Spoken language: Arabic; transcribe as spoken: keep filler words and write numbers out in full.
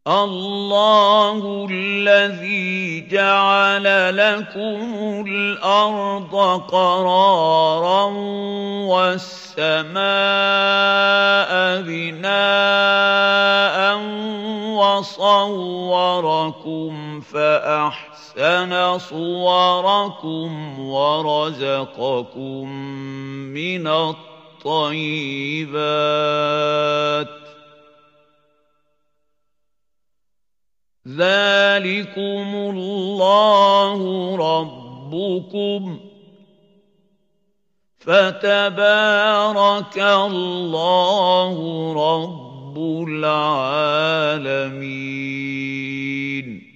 الله الذي جعل لكم الأرض قرارا والسماء بناء وصوركم فأحسن صوركم ورزقكم من الطيبات ذلكم الله ربكم فتبارك الله رب العالمين.